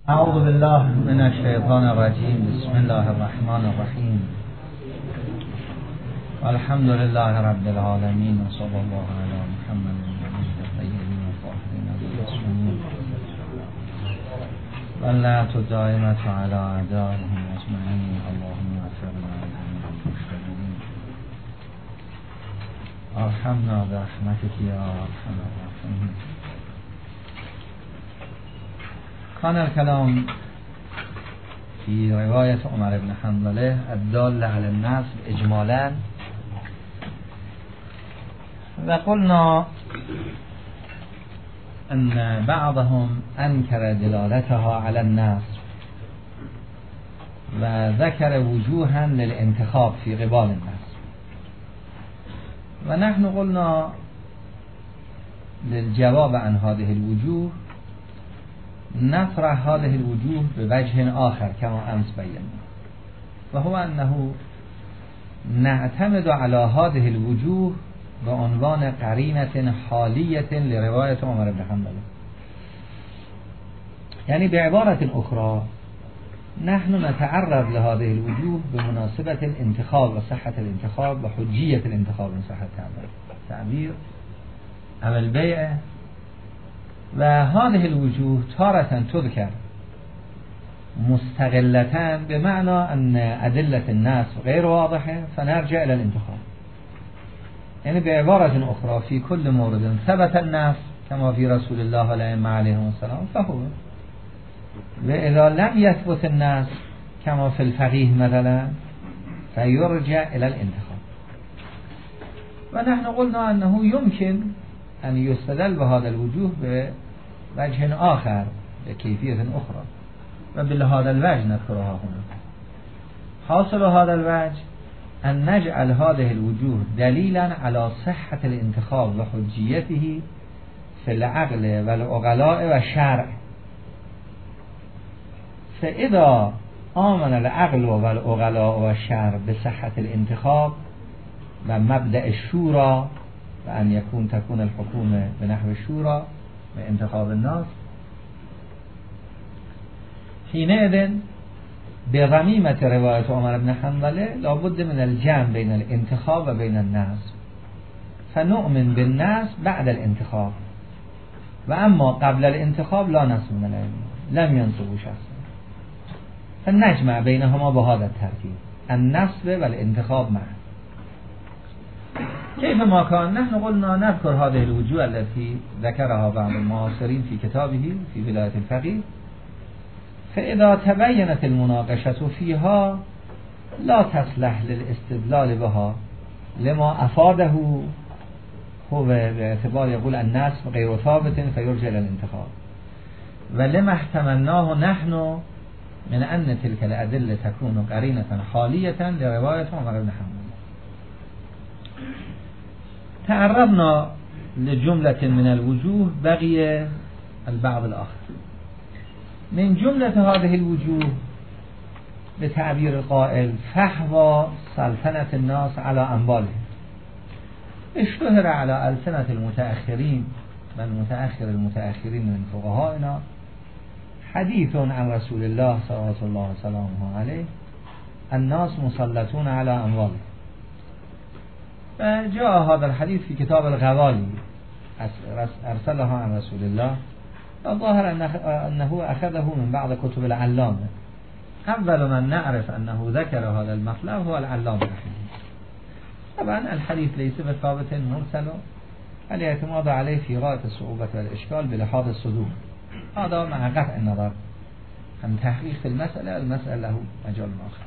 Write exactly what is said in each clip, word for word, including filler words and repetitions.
اعوذ بالله من الشیطان الرجیم. بسم الله الرحمن الرحیم. الحمد لله رب العالمین و صلی الله علی محمد الطیبین الطاهرین المعصومین و اللعنة الدائمة علی اعدائهم اجمعین. اللهم اغفر لنا جميع المشتغلین ارحمنا برحمتك یا ارحم الراحمین. كان الكلام في رواية عمر بن حنظلة الدال على الناس إجمالا، وقلنا أن بعضهم أنكر دلالتها على الناس وذكر وجوها للانتخاب في قبال الناس، ونحن قلنا للجواب عن هذه الوجوه نطرح هذه الوجوه بوجه آخر كما أمس بينا، وهو أنه نعتمد على هذه الوجوه بعنوان قرينة حالية لرواية عمر بن حنظلة. يعني بعبارة أخرى نحن نتعرض لهذه الوجوه بمناسبة الانتخاب وصحة الانتخاب وحجية الانتخاب من صحة التعبير أو البيع، وهذه الوجوه تارة تذكر مستقلة بمعنى أن أدلة الناس غير واضحة فنرجع إلى الانتخاب. يعني بعبارة أخرى في كل مورد ثبت الناس كما في رسول الله والأئمة عليهم السلام فهو، وإذا لم يثبت الناس كما في الفقيه مثلا فيرجع إلى الانتخاب. ونحن قلنا أنه يمكن أن يستدل بهذا الوجوه بوجه آخر بكيفية أخرى، وبهذا الوجه نذكرها هنا. حاصل هذا الوجه أن نجعل هذه الوجوه دليلا على صحة الانتخاب وحجيته في العقل والعقلاء والشرع. فإذا آمن العقل والعقلاء والشرع بصحة الانتخاب ومبدأ الشورى وأن يكون تكون الحكومة بنحو الشورى وانتخاب الناس، حينئذ بضميمة رواية عمر بن حنظلة لابد من الجمع بين الانتخاب وبين الناس، فنؤمن بالناس بعد الانتخاب، وأما قبل الانتخاب لا نسمن العلم لم ينصبوا شخصا، فنجمع بينهما بهذا الترتيب النصب والانتخاب معا. كيف ما كان نحن قلنا نذكر هذه الوجوه التي ذكرها بعض المعاصرين في كتابه في ولاية الفقيه، فإذا تبينت المناقشة فيها لا تصلح للاستدلال بها لما أفاده هو باعتبار يقول الناس غير ثابت فيرجع إلى الانتخاب، ولما احتملناه نحن من أن تلك الأدلة تكون قرينة حالية لرواية عمر بن حنظلة. تعرضنا لجملة من الوجوه، بقي البعض الآخر. من جملة هذه الوجوه بتعبير القائل فحوى سلطنة الناس على أموالهم. اشتهر على ألسنة المتأخرين من متأخر المتأخرين من فقهائنا حديث عن رسول الله صلى الله وسلامه عليه الناس مسلطون على أموالهم. جاء هذا الحديث في كتاب الغوالي أرسلها عن رسول الله، الظاهر أنه أخذه من بعض كتب العلامة. أول من نعرف أنه ذكر هذا المطلب هو العلامة. طبعا الحديث ليس بثابت مرسل، الاعتماد عليه في غاية الصعوبة والإشكال بلحاظ الصدور، هذا مع قطع النظر عن تحقيق في المسألة، المسألة له مجال آخر.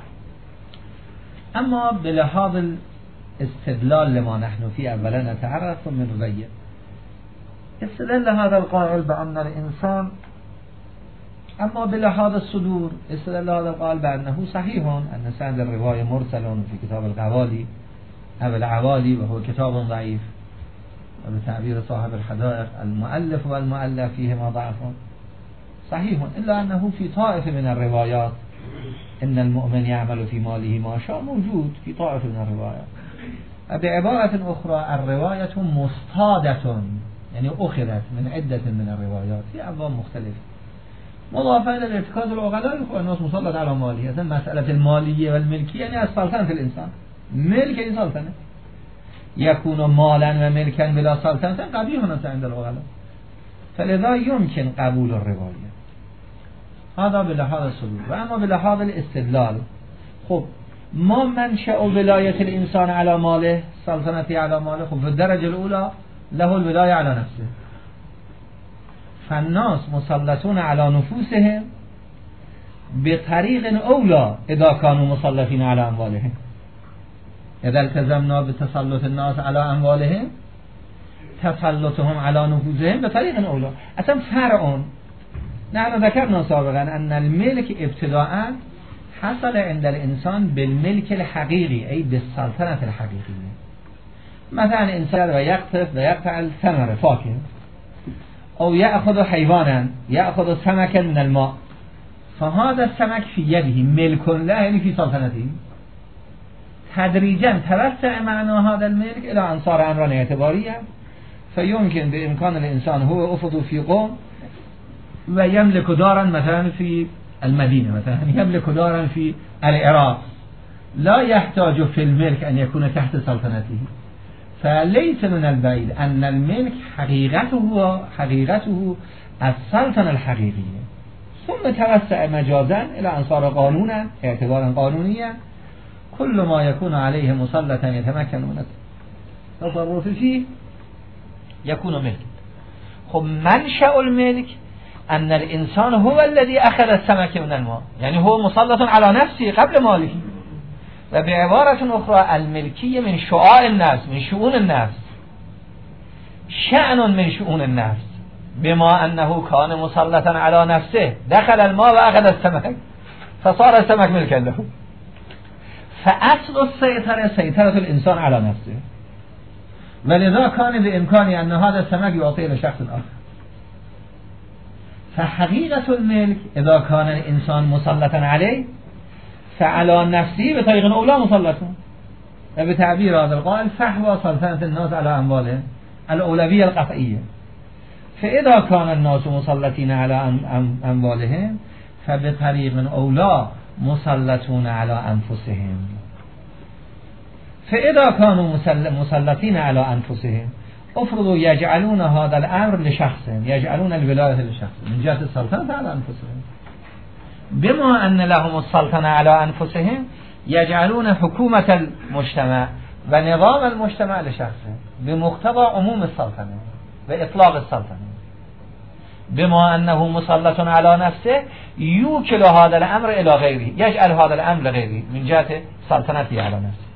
أما بلحاظ استدلال لما نحن فيه أولا نتعرف ثم نبين. استدل هذا القائل بأن الإنسان، أما بلحاظ الصدور استدل هذا القائل بأنه صحيح أن سند الرواية مرسل في كتاب الغوالي أو العوالي، وهو كتاب ضعيف، وبتعبير صاحب الحدائق المؤلف والمؤلف فيهما ضعف صحيح، إلا أنه في طائفة من الروايات إن المؤمن يعمل في ماله ما شاء موجود في طائفة من الروايات. بعبارة أخرى الرواية مستادة، يعني أخذت من عدة من الروايات في أبواب مختلفة، مضافه الى ارتكاز العقلاء يكون الناس مسلط على ماله. اصلا مساله المالیه و الملکیه یعنی از سلطنت الانسان، ملک این سلطنه يكون مالا و ملكا بلا سلطنت قبیح هست عند العقلاء، فلذا يمكن قبول الروايه. هذا بلحاظ الصدور. و اما بلحاظ الاستدلال، خب ما منشأ ولایت الانسان على ماله، سلطنتی على ماله، خب في الدرجه الاولى له الولايه على نفسه، فالناس مسلطون على نفوسهم بطريق اولى اذا كانوا مسلطين على اموالهم. اذا التزمنا بتسلط الناس على اموالهم تسلطهم على نفوسهم بطريق اولى. اصلا فرع نحن ذكرنا سابقا ان الملك ابتداء حصل عند الانسان بالملك الحقيقي اي بالسلطنه الحقيقيه. مثلا انسان و يقطف و يقطع الثمر فاكهه او يأخذ حيوانا يأخذ سمكا من الماء، فهذا السمك في يده ملك له يعني في سلطنته. تدريجا توسع معنى هذا الملك الى ان صار امرا اعتباريا، فيمكن بامكان الانسان هو افضل في قوم و يملك دارا مثلا في المدينه، مثلا يملك دارا في العراق، لا يحتاج في الملك ان يكون تحت سلطنته. فليس من البعيد ان الملك حقيقته حقيقته السلطنه الحقيقيه، ثم توسع مجازا الى ان صار قانونا اعتبارا قانونيا، كل ما يكون عليه مسلطا يتمكن من التصرف فيه يكون ملك. خب منشأ الملك ان الانسان هو الذي اخذ السمك من الماء، يعني هو مسلط على نفسه قبل ماله. و بعبارة اخرى الملكية من شعاع الناس، من شؤون الناس، شأن من شؤون الناس، بما انه كان مسلطا على نفسه دخل الماء و اخذ السمك فصار السمك ملكا له. فاصل السيطرة سيطرة الانسان على نفسه، ولذا كان بامكانه ان هذا السمك يعطيه لشخص اخر. فحقيقة الملك اذا كان الانسان مسلطا عليه فعلى نفسه بطريق اولى مسلطون. و بتعبير هذا القائل فحوى سلطنة الناس على اموالهم الاولوية القطعية. فاذا كان الناس مسلطين على اموالهم فبطريق اولى مسلطون على انفسهم. فاذا كانوا مسلطين على انفسهم افرضوا يجعلون هذا الامر لشخص، يجعلون الولاية لشخص من جهة السلطنة على انفسهم، بما ان لهم السلطنة على انفسهم يجعلون حكومة المجتمع و نظام المجتمع لشخص بمقتضى عموم السلطنة و اطلاق السلطنة. بما انه مسلط على نفسه يوكل هذا الامر الى غيره، يجعل هذا الامر لغيره من جهة سلطنته على نفسه.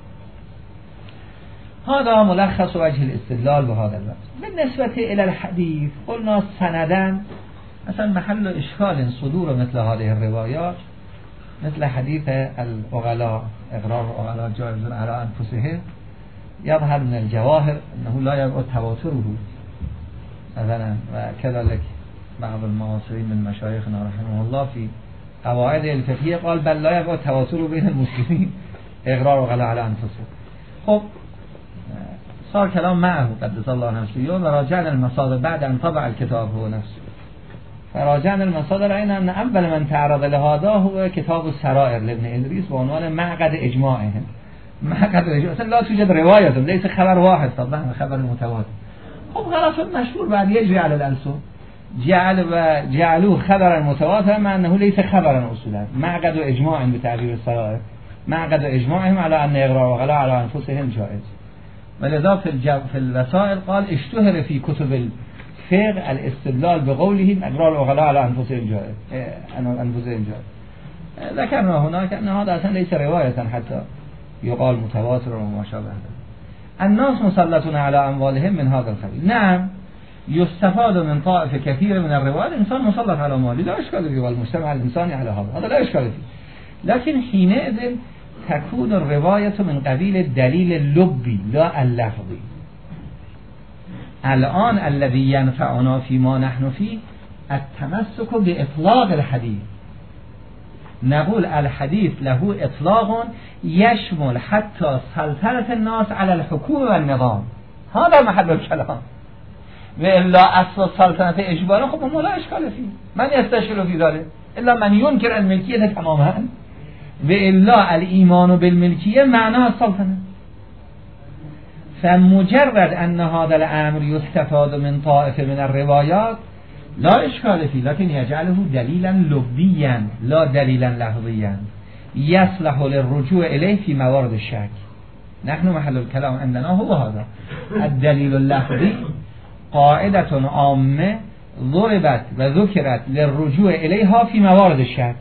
هذا ملخص وجه الاستدلال بهذا الوقت. بالنسبة الى الحديث قلنا سنداً مثلا محل اشكال صدور مثل هذه الروايات، مثل حديث العقلاء اقرار العقلاء جائز على انفسهم، يظهر من الجواهر انه لا يبقى تواتره مثلا. وكذلك بعض المعاصرين من مشايخنا رحمه الله في قواعد الفقهية قال بل لا يبقى تواتر بين المسلمين اقرار العقلاء على انفسهم. خب صار كلام معه قدس الله نفسه وراجعنا المصادر بعد ان طبع الكتاب هو نفسه. فراجعنا المصادر عين ان اول من تعرض لهذا هو كتاب السرائر لابن ادریس بعنوان معقد اجماعهم. معقد اجماع اصلا لا توجد رواية، ليس خبر واحد طبعا خبر متواتر. خب خلاص المشهور بعد يجري على الألسن جعل و جعلوه خبرا متواترا مع انه ليس خبرا اصولا. معقد اجماع بتعبير السرائر، معقد اجماعهم على ان اقرار العقلاء على انفسهم جائز. ولذا في الجو في الوسائل قال اشتهر في كتب الفقه الاستدلال بقولهم اقرار العقلاء على انفسهم جائز، انفسهم جائز. ذكرنا هناك ان هذا اصلا ليس رواية حتى يقال متواتر وما شابه ذلك. الناس مسلطون على اموالهم من هذا القبيل. نعم يستفاد من طائف كثير من الروايات الانسان مسلط على ماله، لا اشكال فيه، والمجتمع الانساني على هذا هذا لا اشكال فيه. لكن حينئذ تكون الرواية من قبيل الدليل اللبي لا اللفظي. الآن الذي ينفعنا فيما نحن فيه التمسك بإطلاق الحديث. نقول الحديث له إطلاق يشمل حتى سلطنة الناس على الحكومة والنظام. هذا محل الكلام. و الا اصل سلطنت اجباره، خب مولا اشکال فی من استشکل فی داره الا من ينکر الملکیه تماما و الا الایمان بالملکیه معنا السلطنه. فمجرد ان هذا الامر يستفاد من طائفه من الروایات لا اشکال فی لكن یجعله دلیلا لبیا لا دلیلا لحظیا یصلح للرجوع الیه فی موارد الشک. نحن محل الكلام عندنا هو هذا الدلیل اللحظی قاعدة عامه ضربت و ذکرت للرجوع الیها فی موارد الشک.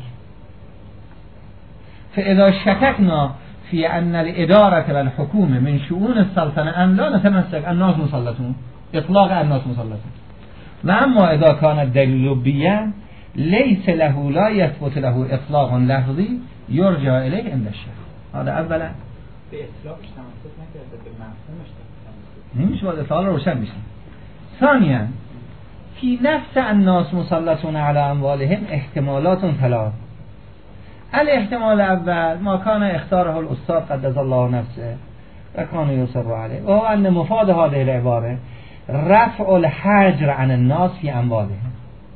فاذا شککنا في ان الاداره والحكومه من شؤون السلطنه ام لا نتمسك الناس مسلطون اطلاق الناس مسلطون. و اما اذا كان الدلیل لبیا ليس له لا يثبت له اطلاق لفظی یرجع الیه عند الشک. هذا اولا به اطلاقش تمسک نکرده، به مفهومش تمسک نمیشه، باید اطلاق روشن میشه. ثانیا في نفس الناس مسلطون على اموالهم احتمالات ثلاث. الاحتمال اول ما كان اختاره الاستاذ قدس الله نفسه و كان يصر عليه وهو ان مفاد هذه العباره رفع الحجر عن الناس في اموالهم.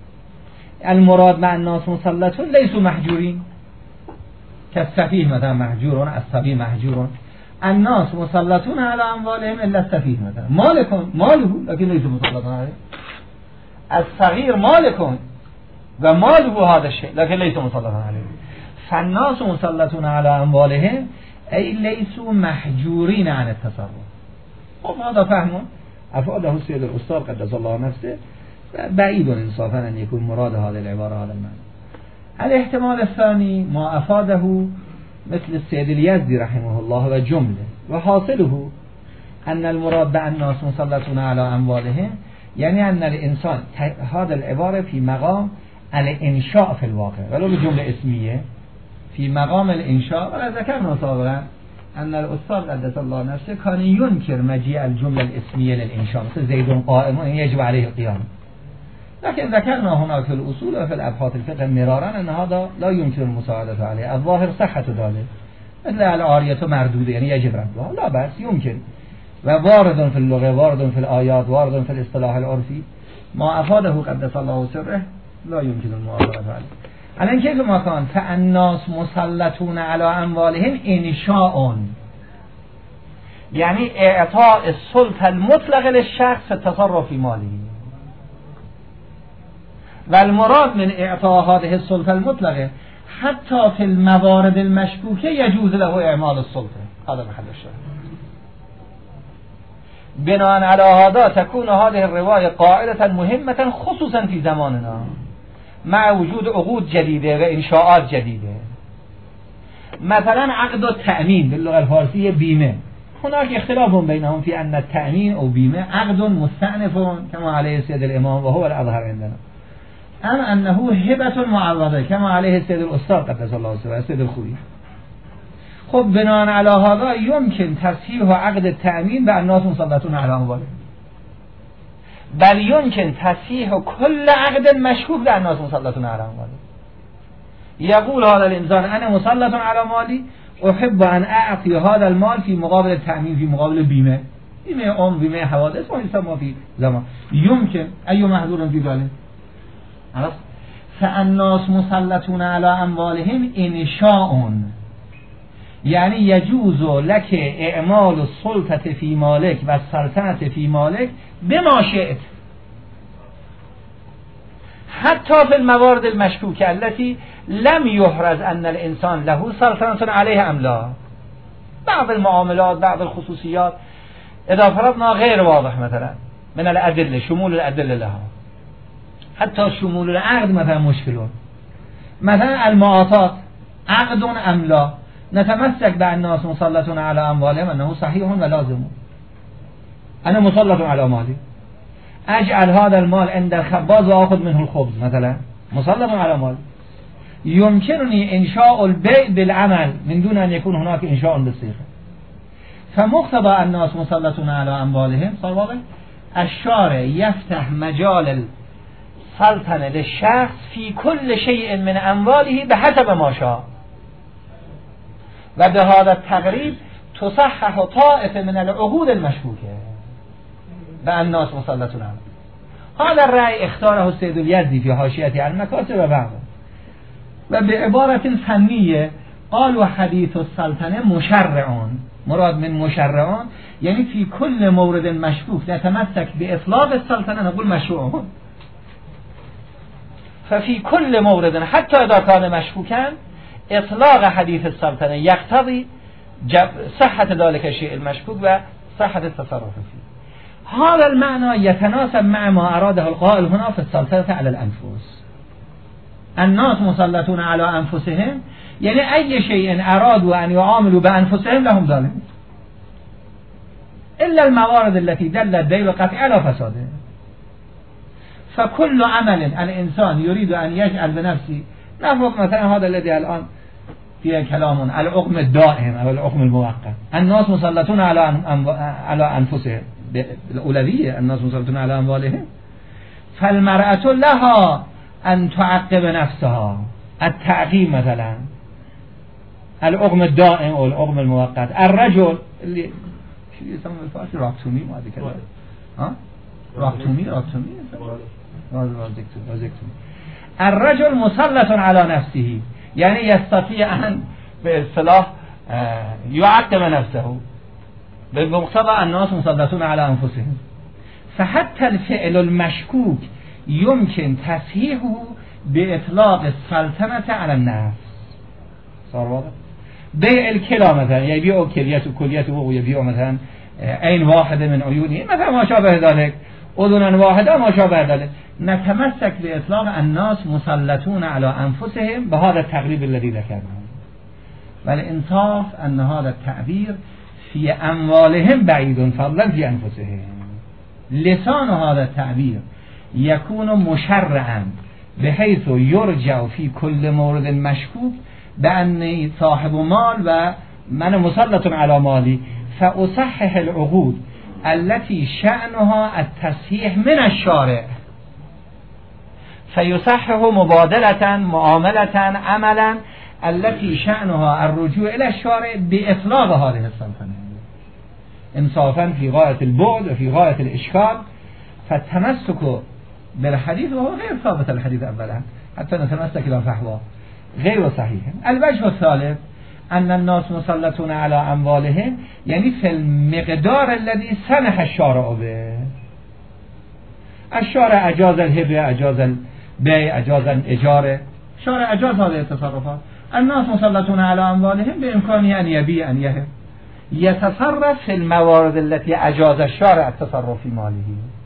المراد مع الناس مسلطون ليسوا محجورين كالسفيه مثلا محجورون، الصبي محجورون. الناس مسلطون على اموالهم الا السفيه مثلا مالكون ماله لكن ليسوا مسلطون عليه. الصغير مالكون و ماله هذا الشيء لكن ليسوا مسلطون عليه. فالناس مسلطون على اموالهم ای لیسوا محجورین عن التصرف. خب هذا فهم افاده السيد الاستاذ قدس الله نفسه بعید انصافا ان يكون مراد هذه العباره هذا المعنى. الاحتمال الثاني ما افاده مثل السيد اليزدي رحمه الله و جمله و حاصله ان المراد بان الناس مسلطون على اموالهم يعني ان الانسان هذا العباره في مقام الانشاء في الواقع ولو بجمله اسميه في مقام الانشاء. ولا ذكرنا سابقا ان الاستاذ قدس الله نفسه كان ينكر مجيء الجمله الاسميه للانشاء مثل زيد قائم يجب عليه القيام، لكن ذكرنا هناك في الاصول وفي الابحاث الفقه مرارا ان هذا لا يمكن المساعده عليه. الظاهر صحه ذلك مثل العاريه مردوده يعني يجب ردها لا بأس يمكن و وارد في اللغه وارد في الايات وارد في الاصطلاح العرفي ما افاده قدس الله سره لا يمكن المعارضه عليه. الان كيف ما كان فالناس مسلطون على اموالهم انشاء يعني اعطاء السلطه المطلقه للشخص في التصرف في ماله. والمراد من اعطاء هذه السلطه المطلقه حتى في الموارد المشكوكه يجوز له اعمال السلطه. هذا محل الشاهد. بناء على هذا تكون هذه الروايه قاعده مهمه خصوصا في زماننا مع وجود عقود جديده و انشاءات جديده. مثلا عقد التأمين باللغه الفارسيه بیمه، هناك اختلاف بينهم في ان التأمين او بیمه عقد مستأنف كما عليه السيد الامام وهو الاظهر عندنا، ام انه هبه معوضه كما عليه السيد الاستاذ قدس الله سره السيد الخوئي. خب بناء على هذا يمكن تصحيح عقد التأمين بأن الناس مسلطون على اموالهم، بل يمكن تصحيح كل عقد مشكوك بأن الناس مسلطون على اموالهم. يقول هذا الانسان انا مسلط على مالي احب ان اعطي هذا المال في مقابل التأمين في مقابل بیمه بیمه عمر بیمه حوادث ما يسمى في زمان. يمكن اي محظور في ذلك. خلاص فالناس مسلطون على اموالهم انشاء يعني يجوز لك اعمال السلطه في مالك و السلطنه في مالك بما شئت حتى في الموارد المشكوكه التي لم يحرز ان الانسان له سلطنه عليها ام لا. بعض المعاملات بعض الخصوصيات اذا فرضنا غير واضح مثلا من الادله شمول الادله لها حتى شمول العقد مثلا مشكلون. مثلا المعاطات عقد ام لا نتمسك بأن الناس مسلطون على أموالهم أنه صحيح ولازم. أنا مسلط على مالي أجعل هذا المال عند الخباز وأخذ منه الخبز مثلا مسلط على مالي. يمكنني إنشاء البيع بالعمل من دون أن يكون هناك إنشاء بالصيغة. فمقتضى الناس مسلطون على أموالهم صار واضح. الشارع يفتح مجال السلطنة للشخص في كل شيء من أمواله بحسب ما شاء، و به هذا التقریب تصحح طائفه من العقود المشکوکه به الناس مسلطون عليهم. هذا الرأي اختاره السيد اليزدي في حاشية المكاسب و بعض و به عبارت فنیه قالوا حدیث السلطنه مشرعون، مراد من مشرعون یعنی فی کل مورد مشکوک نتمسک به اطلاق السلطنه نقول مشروعون، ففي كل مورد حتى اذا كان مشکوکا اطلاق حدیث السلطنه یقتضی صحت ذلك الشيء المشکوک و صحت التصرف فيه. هذا المعنى يتناسب مع ما اراده القائل هنا في السلطنه على الانفس. الناس مسلطون على انفسهم یعنی ای شيء ارادوا ان يعاملوا بانفسهم لهم ذلك الا الموارد التي دل الدليل قطعا على فساده. فكل عمل الانسان يريد ان يجعل بنفسه نفوق مثلا هذا الذي الان فيه كلام العقم الدائم او العقم المؤقت. الناس مسلطون على على انفسهم بالاولويه، الناس مسلطون على اموالهم، فالمرأة لها ان تعقب نفسها، التعقيم مثلا العقم الدائم او العقم المؤقت. الرجل اللي شو يسمى بالفارسي راكتومي ما ادري كذا ها راكتومي راكتومي الرجل مسلط على نفسه يعني يستطيع ان باصطلاح يعقب نفسه بمقتضى الناس مسلطون على انفسهم. فحتى الفعل المشكوك يمكن تصحيحه باطلاق السلطنة على النفس. صار واضح؟ بيع الكلى مثلا يبيع كليته كليته ويبيع مثلا عين واحدة من عيونه مثلا ما شابه ذلك، أذنا واحدة ما شابه ذلك، نتمسك بإطلاق الناس مسلطون على أنفسهم بهذا التقريب الذي ذكرناه. والإنصاف أن هذا التعبير في أموالهم بعيد فضلا في أنفسهم. لسان هذا التعبير يكون مشرعا بحيث يرجع في كل مورد مشكوك بأني صاحب مال و من مسلط على مالي فأصحح العقود التي شأنها التصحيح من الشارع، فيصحح مبادلة معاملة عملا التي شأنها الرجوع إلى الشارع بإطلاق هذه السلطنة انصافا في غاية البعد وفي غاية الإشكال. فالتمسك بالحديث وهو غير ثابت الحديث أولا حتى نتمسك إلى فحوى غير صحيح. الوجه الثالث أن الناس مسلطون على أموالهم يعني في المقدار الذي سمح الشارع به. الشارع أجاز الهبة، أجاز البيع، أجاز الإجارة، الشارع أجاز هذه التصرفات. الناس مسلطون على أموالهم بإمكانه أن يبيع أن يهب، يتصرف في الموارد التي أجاز الشارع التصرف في ماله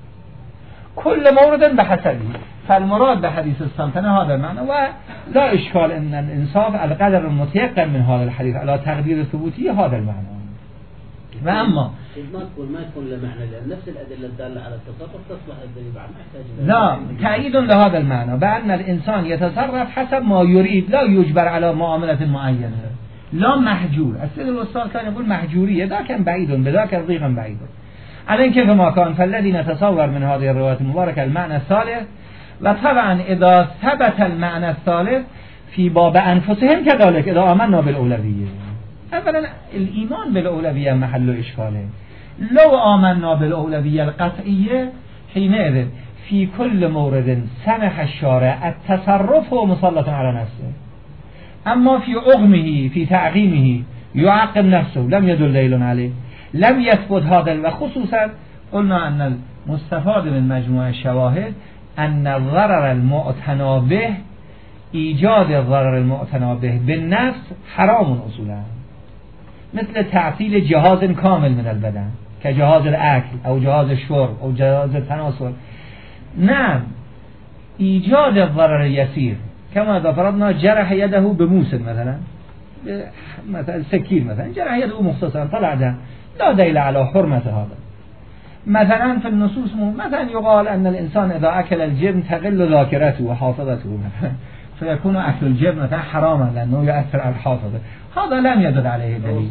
كل مورد بحسبه. فالمراد بحديث السلطنة هذا المعنى، ولا إشكال أن الإنصاف القدر المتيقن من هذا الحديث على تقدير ثبوتي هذا المعنى. وأما ما تكون ما يكون له معنى لأن نفس الأدلة الدالة على التصرف تصلح الدليل بعد ما يحتاج لا تأييد لهذا المعنى بأن الإنسان يتصرف حسب ما يريد لا يجبر على معاملة معينة، لا محجور. السيد الأستاذ كان يقول محجورية، ذاك بعيد بذاك ضيقا بعيد. على كيف ما كان فالذي نتصور من هذه الرواية المباركة المعنى الثالث. وطبعا إذا ثبت المعنى الثالث في باب أنفسهم كذلك إذا آمنا بالأولوية. أولا الإيمان بالأولوية محل إشكاله. لو آمنا بالأولوية القطعية حينئذ في كل مورد سمح الشارع التصرف مسلط على نفسه، أما في عقمه في تعقيمه يعقم نفسه لم يدل دليل عليه، لم يثبت هذا. وخصوصا قلنا أن المستفاد من مجموع الشواهد أن الضرر المعتنى به إيجاد الضرر المعتنى به بالنفس حرام أصولا، مثل تعطيل جهاز كامل من البدن كجهاز الأكل أو جهاز الشرب أو جهاز التناسل. نعم إيجاد الضرر اليسير كما إذا فرضنا جرح يده بموسد مثلا مثلا سكين مثلا جرح يده مختصرا طلع ده لا دليل على حرمة هذا. مثلا في النصوص مثلا يقال أن الإنسان إذا أكل الجبن تقل ذاكرته وحافظته مثلا فيكون أكل الجبن مثلا حراما لأنه يؤثر على الحافظة. هذا لم يدل عليه دليل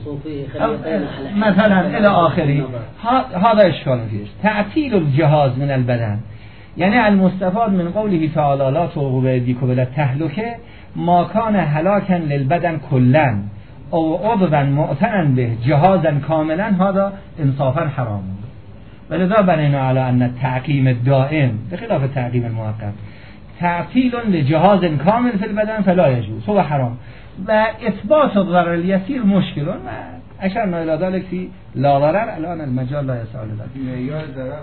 مثلا إلى آخره. هذا إشكال فيه. تعطيل الجهاز من البدن يعني المستفاد من قوله تعالى لا تلقوا بأيديكم إلى التهلكة ما كان هلاكا للبدن كلا أو عضوا معتنا به جهازا كاملا هذا انصافا حرام. ولذا بنينا على أن التعقيم الدائم بخلاف التعقيم المؤقت تعطيل لجهاز كامل في البدن فلا يجوز، هو حرام. و اثبات الضرر اليسير مشکل و اشرنا الى ذلك في لا ضرر. الان المجال لا يسع ذلك. معیار ضرر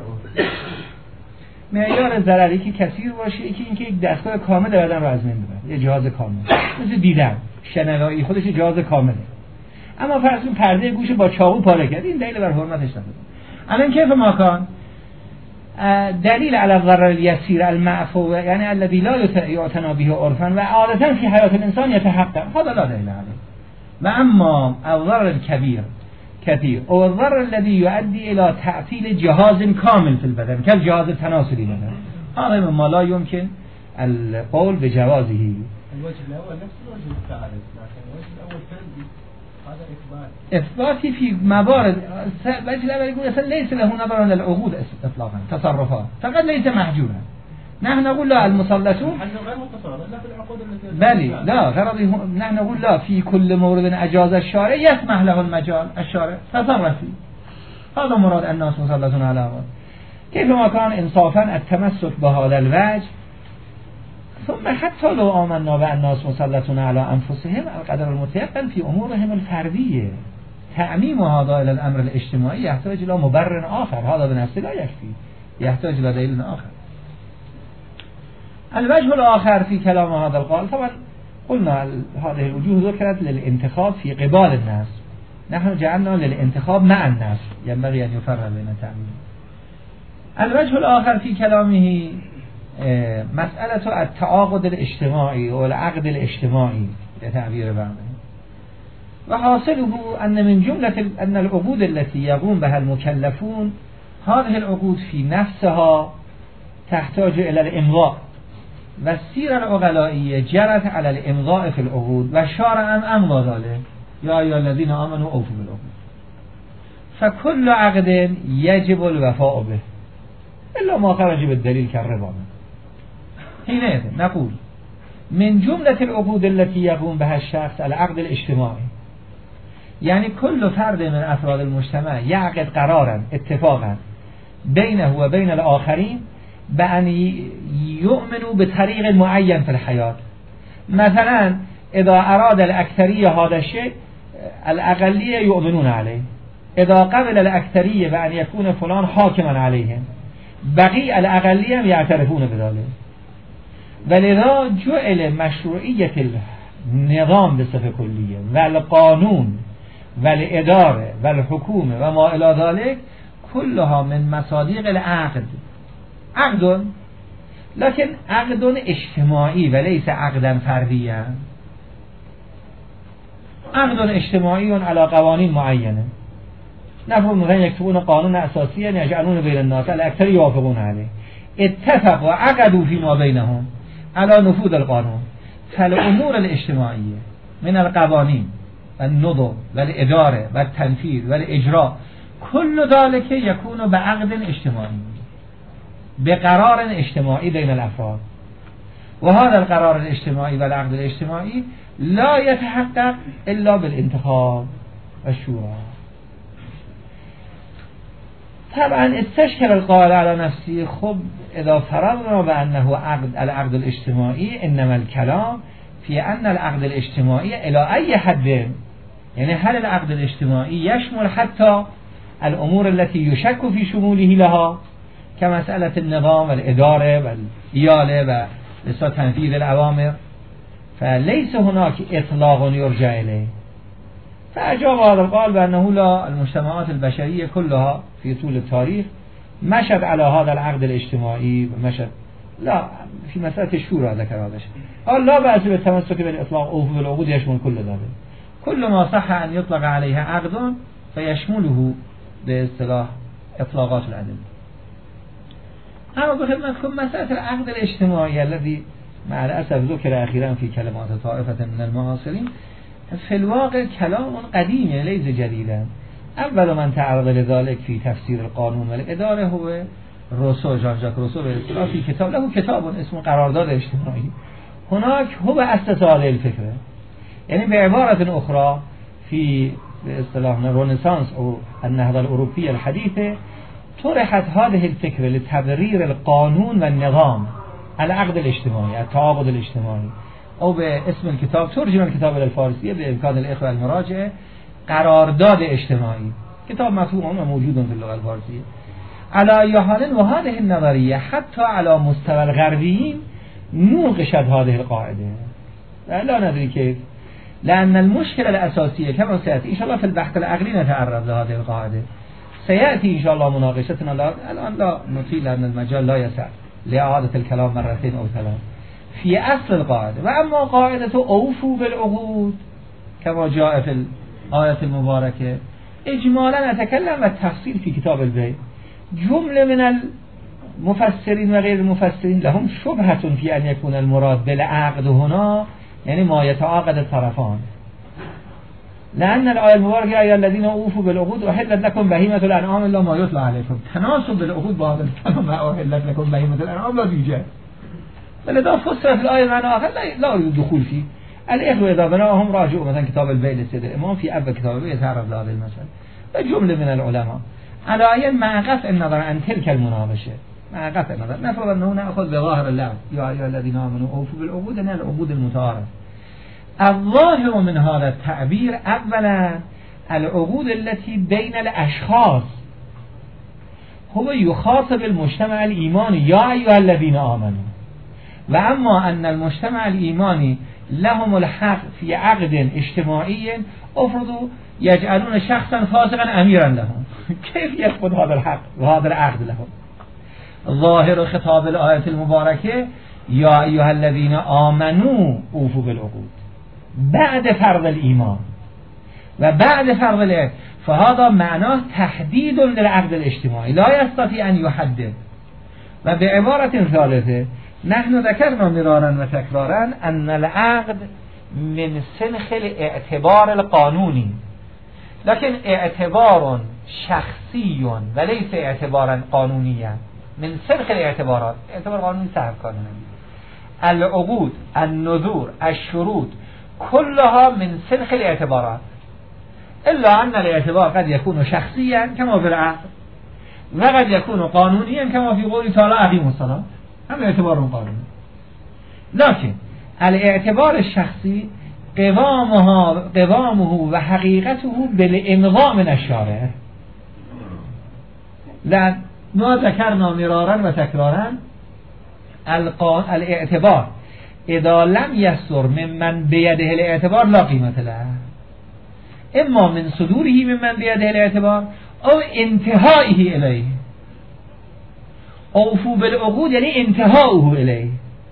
معیار ضرری که کثیر باشه، یکی اینکه یک دستگاه کامل بدن رو از بین ببره، یه جهاز کامل، مثل دیدن، شنوایی، خودش جهاز کامله. اما فرض کن پرده گوش با چاقو پاره کرد، این دلیل بر حرمتش نداره. الان کیف ماکان دلیل علی الضرر اليسير المعفو یعنی الذي لا يعتنى به عرفا و عادتا في حیات الانسان يتحقق، هذا لا دلیل علیه. و اما الضرر الكبير كثير او الضرر الذي يؤدي الى تعطيل جهاز كامل في البدن كالجهاز التناسلي مثلا، هذا مما لا يمكن القول بجوازه. الوجه الاول نفس الوجه الثالث، لكن الوجه الاول فردي هذا اثبات اثباتي في موارد. الوجه الاول يقول اصلا ليس له نظر للعقود اطلاقا، تصرفات فقد ليس محجورا. نحن نقول لا المثلثون غير متصل الا في العقود التي بلي لا غرضي نحن نقول لا في كل مورد اجاز الشارع يسمح له المجال الشارع تصرفي، هذا مراد الناس مثلثون على هذا. كيف ما كان انصافا التمسك بهذا الوجه. ثم حتى لو آمنا بالناس مسلطون على انفسهم القدر المتيقن في امورهم الفرديه، تعميم هذا الى الامر الاجتماعي يحتاج الى مبرر اخر، هذا بنفسه لا يكفي، يحتاج الى دليل اخر. الوجه الآخر في كلام هذا القول، طبعا قلنا هذه الوجوه ذكرت للانتخاب في قبال الناس، نحن جعلنا للانتخاب مع الناس، ينبغي أن يفرق بين التعميم. الوجه الآخر في كلامه مسألة التعاقد الاجتماعي والعقد الاجتماعي لتعبير بعضه، وحاصله أن من جملة أن العقود التي يقوم بها المكلفون هذه العقود في نفسها تحتاج إلى الإمضاء، والسيرة العقلائية جرت على الإمضاء في العقود والشارع أمضى ذلك يا أيها الذين آمنوا أوفوا بالعقود، فكل عقد يجب الوفاء به إلا ما خرج بالدليل كالربا. حينئذ نقول من جملة العقود التي يقوم بها الشخص العقد الاجتماعي، يعني كل فرد من أفراد المجتمع يعقد قرارا اتفاقا بينه وبين الآخرين بأن يؤمنوا بطريق معين في الحياة. مثلا إذا أراد الأكثرية هذا الشيء الأقلية يؤمنون عليه، إذا قبل الأكثرية بأن يكون فلان حاكما عليهم بقي الأقلية يعترفون بذلك. ولذا جعل مشروعية النظام بصفة كلية والقانون والإدارة والحكومة وما إلى ذلك كلها من مصادیق العقد، عقد لكن عقد اجتماعي وليس عقدا فرديا، عقد اجتماعي على قوانين معينة. نفرض مثلا يكتبون قانون أساسيا يجعلون بين الناس الأكثر يوافقون عليه، اتفقوا وعقدوا فيما بينهم على نفوذ القانون. فالأمور الاجتماعية من القوانين والنظم والإدارة والتنفيذ والإجراء كل ذلك يكون بعقد اجتماعي بقرار اجتماعي بين الأفراد، وهذا القرار الاجتماعي والعقد الاجتماعي لا يتحقق إلا بالانتخاب والشورى. طبعا استشكل القائل على نفسه خب إذا فرضنا بأنه عقد العقد الاجتماعي إنما الكلام في أن العقد الاجتماعي إلى أي حد، يعني هل العقد الاجتماعي يشمل حتى الأمور التي يشك في شموله لها كمسألة النظام والإدارة والإيالة وتنفيذ الأوامر، فليس هناك إطلاق يرجع إليه. فأجاب هذا القائل بأنه لا، المجتمعات البشرية كلها في طول التاريخ مشت على هذا العقد الاجتماعي ومشت لا في مسألة الشورى ذكر هذا الشيء. قال لا بأس بالتمسك بالإطلاق أو في العقود يشمل كل ذلك، كل ما صح أن يطلق عليها عقد فيشمله باصطلاح إطلاقات العدل. أما بخدمتكم مسألة العقد الاجتماعي الذي مع الأسف ذكر أخيرا في كلمات طائفة من المعاصرين، في الواقع كلام قديم ليس جديدا. أول من تعرض لذلك في تفسير القانون والإدارة هو روسو، جان ژاک روسو، في كتاب له كتاب اسمه قرارداد اجتماعي. هناك هو أسس هذه الفكرة، يعني بعبارة أخرى في باصطلاح الرنسانس أو النهضة الأوروبية الحديثة طرحت هذه الفكرة لتبرير القانون والنظام العقد الاجتماعي التعاقد الاجتماعي او به اسم الكتاب ترجم الكتاب الى الفارسية بإمكان الإخوة المراجعة قرارداد اجتماعي كتاب مفهوم هم موجود في اللغة الفارسية على أي حال وهذه النظرية حتى على مستوى الغربيين نوقشت هذه القاعدة لا ندري كيف لأن المشكلة الأساسية كما سيأتي إن شاء الله في البحث العقلي نتعرض لهذه القاعدة سيأتي إن شاء الله مناقشتنا الآن لا نطيل لأن المجال لا يسع لإعادة الكلام مرتين أو ثلاث في أصل القاعدة وأما قاعدة أوفوا بالعقود كما جاء في الآية المباركة إجمالا نتكلم والتفصيل في كتاب البيع جملة من المفسرين وغير المفسرين لهم شبهة في أن يكون المراد بالعقد هنا يعني ما يتعاقد الطرفان لأن الآية المباركة يا الذين أوفوا بالعقود أحلت لكم بهيمة الأنعام إلا ما يتلى عليكم تناسب بالعقود بهذا الكلام أحلت لكم بهيمة الأنعام لا يوجد فلذا فسرت الآية معنى آخر لا أريد الدخول فيه الإخوة إذا بناهم راجعوا مثلا كتاب البيع للسيد الإمام في أول كتاب البيع يتعرض لهذه المسألة وجملة من العلماء على آية مع قطع النظر عن تلك المناقشة مع قطع النظر نفرض أنه نأخذ بظاهر اللعب يا أيها الذين آمنوا أوفوا بالعقود أن العقود المتعارف الظاهر من هذا التعبير أولا العقود التي بين الأشخاص هو يخاطب المجتمع الإيماني يا أيها الذين آمنوا وأما أن المجتمع الإيماني لهم الحق في عقد اجتماعي افرضوا يجعلون شخصا فاسقا أميرا لهم كيف يثبت هذا الحق وهذا العقد لهم ظاهر خطاب الآية المباركة يا أيها الذين آمنوا أوفوا بالعقود بعد فرض الإيمان وبعد فرض الإيمان فهذا معناه تحديد للعقد الاجتماعي لا يستطيع أن يحدد وبعبارة ثالثة نحن ذكرنا مرارا وتكرارا أن العقد من سنخ الاعتبار القانوني لكن اعتبار شخصي وليس اعتبارا قانونيا من سنخ الاعتبارات اعتبار قانوني صعب قانوني العقود النذور الشروط كلها من سنخ الاعتبارات إلا أن الاعتبار قد يكون شخصيا كما في العقد وقد يكون قانونيا كما في قول تعالى أقيموا الصلاة هم اعتبار قانوني لكن الاعتبار الشخصي قوامها قوامه وحقيقته بالإمضاء من الشارع لأن ما ذكرنا مرارا وتكرارا الاعتبار إذا لم يصدر ممن بيده الاعتبار لا قيمة له إما من صدوره ممن بيده الاعتبار أو انتهائه إليه أوفوا بالعقود يعني انتهاؤه إليه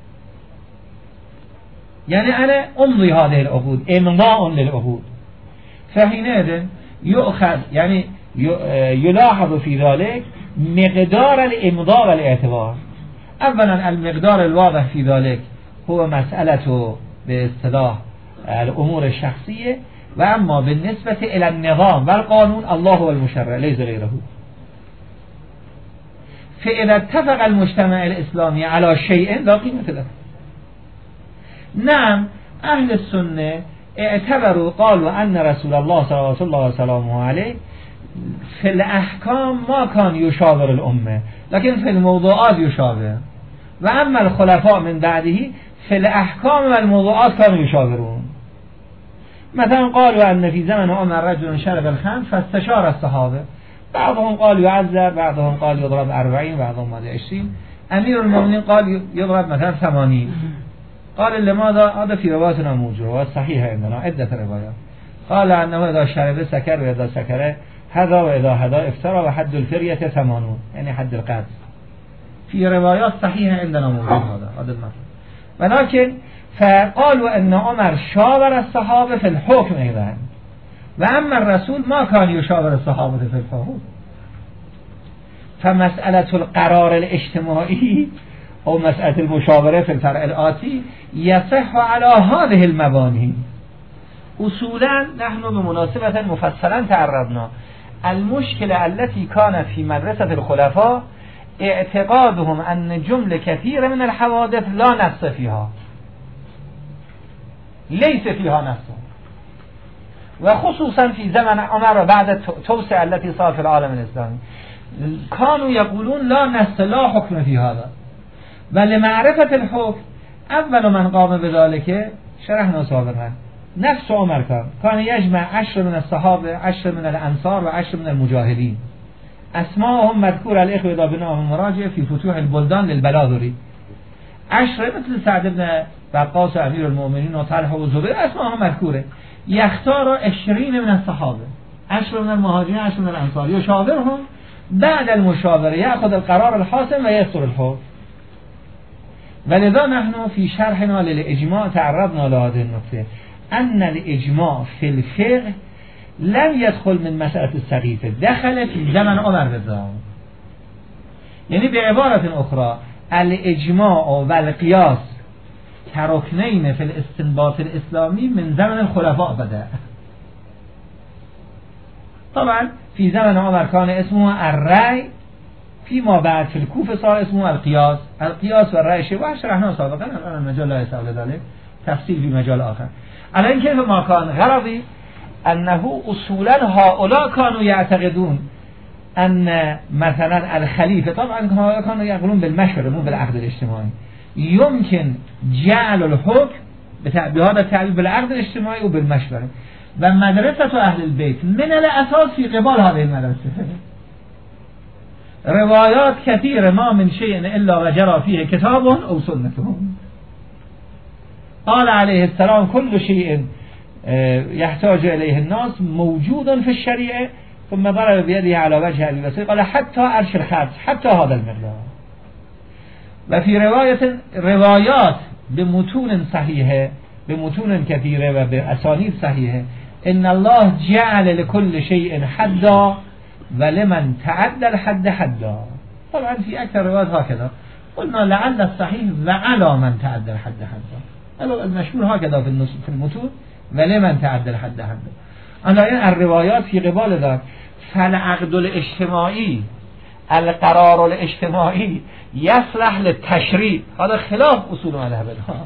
يعني أنا أمضي هذه العقود إمضاء للعقود فحينئذ يؤخذ يعني يلاحظ في ذلك مقدار الإمضاء والاعتبار أولا المقدار الواضح في ذلك هو مسألة باصطلاح الأمور الشخصية وأما بالنسبة إلى النظام والقانون الله هو المشرع ليس غيره فإذا اتفق المجتمع الإسلامي على شيء لا قيمة له نعم أهل السنة اعتبروا قالوا أن رسول الله صلى الله عليه وسلم عليه في الأحكام ما كان يشاور الأمة لكن في الموضوعات يشاور وأما الخلفاء من بعده في الأحكام والموضوعات كانوا يشاورون مثلا قالوا أن في زمن عمر رجل شرب الخمر فاستشار الصحابة بعضهم قال يعذر بعضهم قال يضرب أربعين بعضهم قال عشرين أمير المؤمنين قال يضرب مثلا ثمانين قال لماذا هذا في رواياتنا موجود والصحيح عندنا عدة روايات قال أنه إذا شرب سكر وإذا سكر هذا وإذا هذا افترى وحد الفرية ثمانون يعني حد القذف في روايات صحيحة عندنا موجود هذا هذا المثل ولكن فقالوا أن عمر شاور الصحابة في الحكم أيضا وأما الرسول ما كان يشاور الصحابة في الحكم فمسألة القرار الاجتماعي أو مسألة المشاورة في الفرع الآتي يصح على هذه المباني أصولا نحن بمناسبة مفصلا تعرضنا المشكلة التي كانت في مدرسة الخلفاء اعتقادهم أن جملة كثيرة من الحوادث لا نص فيها ليس فيها نص وخصوصا في زمن عمر بعد التوسعة التي صار في العالم الإسلامي كانوا يقولون لا نص لا حكم في هذا ولمعرفة الحكم اول من قام بذلك شرحنا سابقا نفس عمر كان كان يجمع عشر من الصحابة عشر من الأنصار وعشر من المجاهدين اسماءهم مذكور الإخوة إذا بناهم مراجع في فتوح البلدان للبلاذري عشر مثل سعد بن وقاص امیر المؤمنین و طلحه و زبیر اسماءهم مذکوره يختار عشرين من الصحابة عشر من المهاجرين عشر من الأنصار يشاورهم بعد المشاوره يأخذ القرار الحاسم ويصدر الحكم ولذا نحن في شرحنا للإجماع تعرضنا لهذه النقطة أن الإجماع في الفقه لم يدخل من مسألة السقيفة دخل في زمن عمر رضا يعني بعبارة أخرى الإجماع والقياس كركنين في الاستنباط الإسلامي من زمن الخلفاء بدأ طبعا في زمن عمر كان اسمه الرأي فيما بعد في الكوفة صار اسمه القياس القياس والرأي شبه شرحنا سابقا الآن المجال لا يسأل ذلك تفصيل في مجال آخر الآن كيف ما كان غرضي أنه أصولا هؤلاء كانوا يعتقدون أن مثلا الخليفة طبعا كانوا يقولون بالمشورة مو بالعقد الاجتماعي يمكن جعل الحكم بهذا التعبير بالعقد الاجتماعي وبالمشورة ومدرسة أهل البيت من الأساس في قبال هذه المدرسة روايات كثيرة ما من شيء إلا وجرى فيه كتاب أو سنة قال عليه السلام كل شيء يحتاج إليه الناس موجود في الشريعة ثم ضرب بيده على وجه الوسيط قال حتى عرش الخبز حتى هذا المقدار وفي رواية روايات بمتون صحيحة بمتون كثيرة وبأسانيد صحيحة إن الله جعل لكل شيء حدا ولمن تعدى الحد حدا طبعا في أكثر روايات هكذا قلنا لعل الصحيح وعلى من تعدى الحد حدا المشهور هكذا في المتون ولمن تعدى الحد حدا أنا این الروايات في قبال ذلك فالعقد الاجتماعي القرار الاجتماعي يصلح للتشريع هذا خلاف أصول مذهب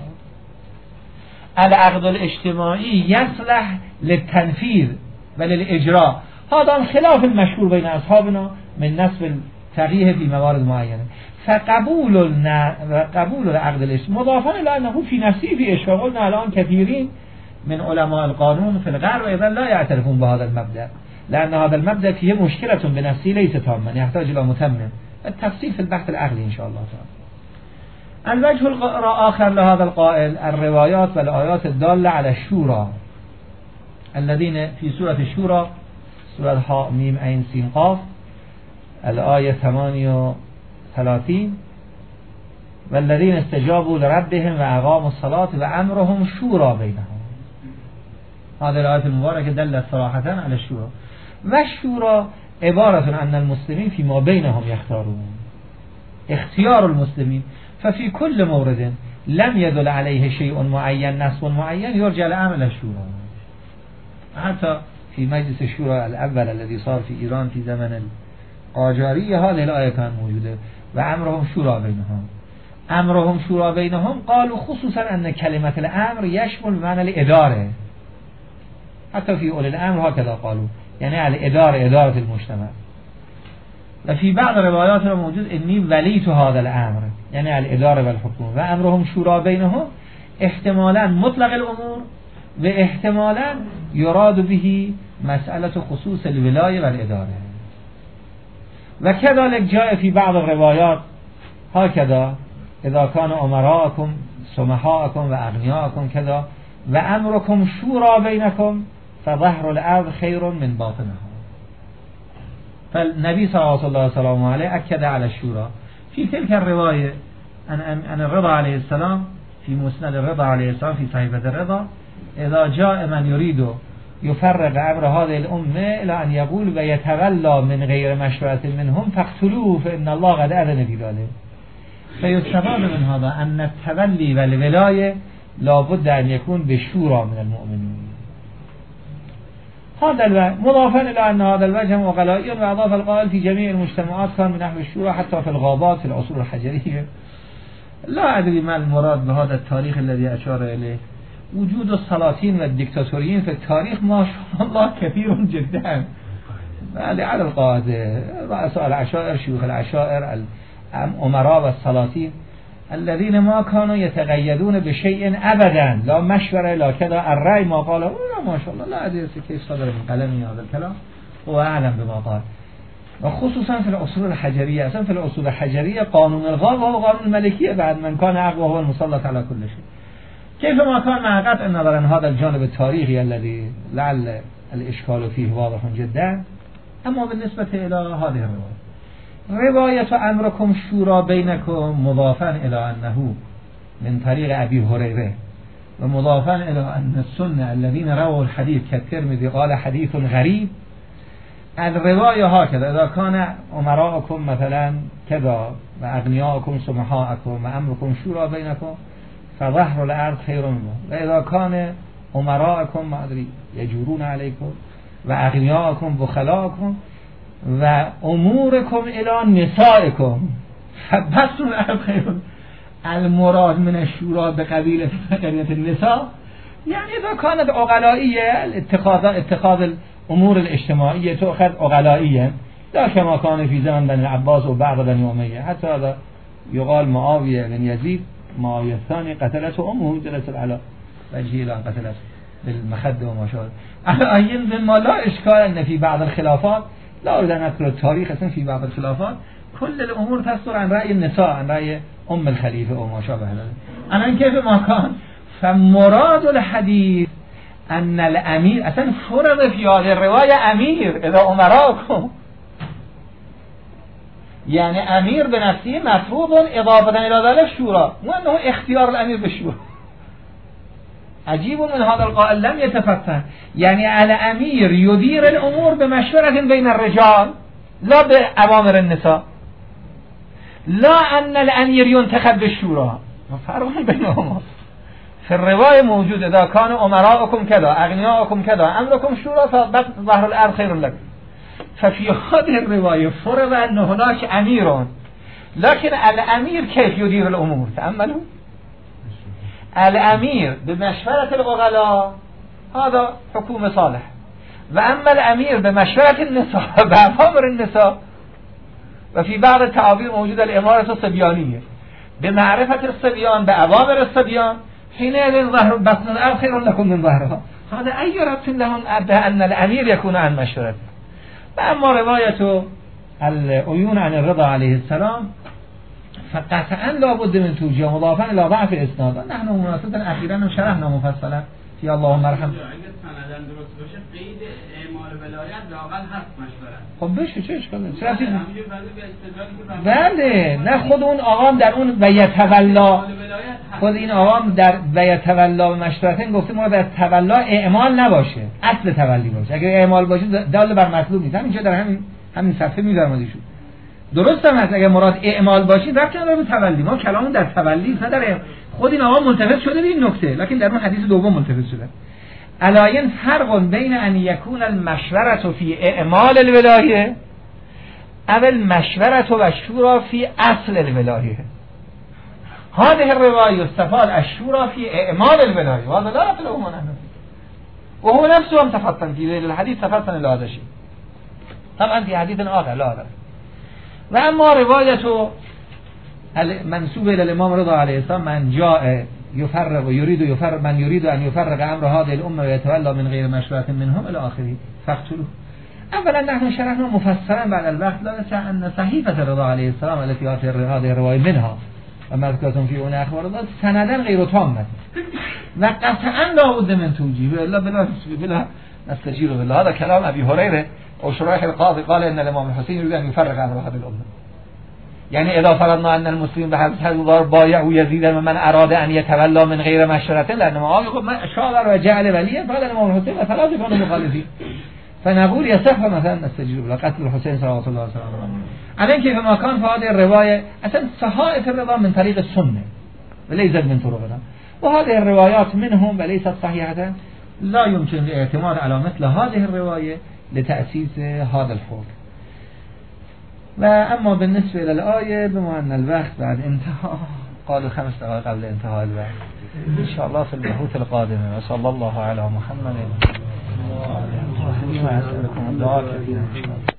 العقد الاجتماعي يصلح للتنفيذ وللإجراء هذا خلاف المشهور بين أصحابنا من نسب الفقيه في موارد معينة فقبول قبول العقد الاجتماعي مضافا إلى أنه في نفسه في إشكال قلنا الآن كثيرين من علماء القانون في الغرب أيضا لا يعترفون بهذا المبدأ لأن هذا المبدأ فيه مشكلة بنفسه ليس تاما يحتاج إلى متمم التفصيل في البحث العقلي إن شاء الله تعالى. الوجه الآخر لهذا القائل الروايات والآيات الدالة على الشورى الذين في سورة الشورى سورة حاء ميم عين سين قاف الآية ثمانية وثلاثين والذين استجابوا لربهم وأقاموا الصلاة وأمرهم شورى بينهم هذه الآية المباركة دلت صراحة على الشورى والشورى عبارة عن المسلمين فيما بينهم يختارون اختيار المسلمين ففي كل مورد لم يدل عليه شيء معين نص معين يرجع الأمر للشورى حتى في مجلس الشورى الأول الذي صار في إيران في زمن القاجارية هذه الآية كانت موجودة وأمرهم شورى بينهم أمرهم شورى بينهم قالوا خصوصا أن كلمة الأمر يشمل معنى الإدارة حتى في أولي الأمر هكذا قالوا يعني على إدارة إدارة المجتمع وفي بعض الروايات موجود إني وليت هذا الأمر يعني على الإدارة والحكومة وأمرهم شورى بينهم احتمالا مطلق الأمور واحتمالا يراد به مسألة خصوص الولاية والإدارة وكذلك جاء في بعض الروايات هكذا إذا كان أمراءكم سمحاءكم وأغنياءكم كذا وأمركم شورى بينكم فظهر الأرض خير من باطنها فالنبي صلى الله عليه وسلم عليه أكد على الشورى في تلك الرواية أن الرضا عليه السلام في مسند الرضا عليه السلام في صحيفة الرضا إذا جاء من يريد يفرق أمر هذه الأمة إلى أن يقول ويتولى من غير مشورة منهم فاقتلوه فإن الله قد أذن بذلك فيستفاد من هذا أن التولي والولاية لابد أن يكون بالشورى من المؤمنين هذا الوجه مضافا إلى أن هذا الوجه وغلائي وأضاف القائل في جميع المجتمعات كان من نحو الشورى حتى في الغابات في العصور الحجرية لا أدري ما المراد بهذا التاريخ الذي أشار إليه وجود السلاطين والديكتاتوريين في التاريخ ما شاء الله كثير جدا ولی علی القاعده رؤساء العشائر شیوخ العشائر الامراء و السلاطین الذين ما كانوا يتقيدون بشيء ابدا لا مشوره لا كذا الرأي ما قاله ما شاء الله لا ادري كيف صدر من قلمي هذا الكلام هو اعلم بما قال. و خصوصا في الاصول الحجريه، اصلا في الاصول الحجريه قانون الغاء و قانون الملكيه بعد من كان عقل وهو المسلط على كل شيء. كيف ما كان مع قطع النظر عن هذا الجانب التاريخي الذي لعل الاشكال فيه واضح جدا، اما بالنسبه الى هذه الروايه رواية امركم شورا بينكم مضافا الى انه من طريق ابي هريره و مضافا الى ان السنه الذين رووا الحديث كالترمذي قال حديث غريب. الروايه هكذا اذا كان امراءكم مثلا كذا و اغنياءكم سمحاءكم و امركم شورا بينكم فظهر الارض خير منه، و اذا كان امراءكم ما ادري يجورون عليكم و اغنياءكم بخلاءكم و اموركم الى نسائكم فبس الارض خير. المراد من الشورا بقبيل قبيلة النساء يعني اذا كانت عقلائيه اتخاذ اتخاذ الامور الاجتماعيه تؤخذ عقلائيا لا كما كان في زمن بني العباس و بعض بني اميه. حتى هذا يقال معاويه بن يزيد معاويه الثاني قتلته امه جلس على وجهه الى قتلته بالمخد وما شابه. اين مما لا اشكال ان في بعض الخلافات لا أريد أن أذكر التاريخ أصلا في بعض الخلافات كل الأمور تصدر عن رأي النساء عن رأي أم الخليفة وما شابه ذلك. أنا كيف ما كان فمراد الحديث أن الأمير أصلا فرض في هذه الرواية أمير إذا أمراكم، يعني أمير بنفسه مفروض إضافة إلى ذلك شورى وأنه اختيار الأمير بالشورى. عجيب من هذا القائل لم يتفقه، يعني الأمير يدير الأمور بمشورة بين الرجال لا بأوامر النساء، لا أن الأمير ينتخب بالشورى، فرق بينهما. في الرواية موجود إذا كانوا أمراءكم كذا أغنياءكم كذا أمركم شورى فظهر الأرض خير لكم. ففي هذه الرواية فرض أن هناك أمير، لكن الأمير كيف يدير الأمور؟ تأملوا، الأمير بمشورة العقلاء هذا حكومة صالح، وأما الأمير بمشورة النساء بأوامر النساء. وفي بعض التعابير موجود الإمارة الصبيانية بمعرفة الصبيان بأوامر الصبيان حينئذ ظهر بطن الأرض خير لكم من ظهرها. هذا أي ربط لهم بأن الأمير يكون عن مشورته. وأما رواية العيون عن الرضا عليه السلام فقطعا لابد من توجيه مضافا الى ضعف الاسناد. نحن مناسبتا اخیرا شرحنا مفصلا فی اللهم ارحم. اگه سندن درست باشه قید اعمال ولایت لااقل هست مشورت. خب بشه چه اشکالی؟ بله نه خود اون آقام در اون بیتولا خود این آقام در بیتولا و مشورتن گفته ما در تولا اعمال نباشه، اصل تولی باشه. اگر اعمال باشه دال بر مطلوب نیست. همینجا در همین همین صفحه می‌فرمایید شو. درست هم هست اگر مراد اعمال باشید رفت نداره به تولی. ما کلام در تولی نه در خود این آقا ملتفت شده به این نکته، لکن در اون حدیث دوم ملتفت شده. علاین فرق بین ان یکون المشورة فی اعمال الولایه او المشورة و الشورى فی اصل الولایه. هذه الرواية استفاد الشورى في اعمال الولایه وهذا لا رفع له منه وهو نفسه هم تفطن في الحديث تفطن الى هذا الشيء طبعا في حديث آخر لا لا. و اما روایت منسوب الى الامام رضا علیه السلام من جاء يفرق يريد يفرق من يريد ان يفرق امر هذه الامه ويتولى من غير مشورة منهم الى اخره فاقتلوه. اولا نحن شرحنا مفصلا بعد الوقت لا نسى ان صحيفه رضا علیه السلام التي هذه الروايه منها ومذكورة في اون اخبار الله سندا غير تامه و قطعا لا بد من توجيه الا بلا بلا نستجير بالله. هذا كلام ابي هريره او شريح القاضي قال ان الامام الحسين يريد ان يفرق عن هذه الامه، يعني اذا فرضنا ان المسلمين بحسب الله بايعوا يزيدا ومن اراد ان يتولى من غير مشورة لان ما يقول من شاور وجعل وليا فقال الامام الحسين فلا يكون مخالفين فنقول يصح مثلا نستجير بالله قتل الحسين صلوات الله وسلامه عليه. على كيف ما كان في هذه الروايه اصلا صحائف الرضا من طريق السنه وليست من طرقنا، وهذه الروايات منهم وليست صحيحه لا يمكن الاعتماد على مثل هذه الروايه لتأسيس هذا الحكم. و اما بالنسبة الى الآية بما ان الوقت بعد انتهاء قالوا خمس دقائق قبل انتهاء الوقت ان شاء الله في البحوث القادمة. وصلى الله على محمد. دعا کردیم.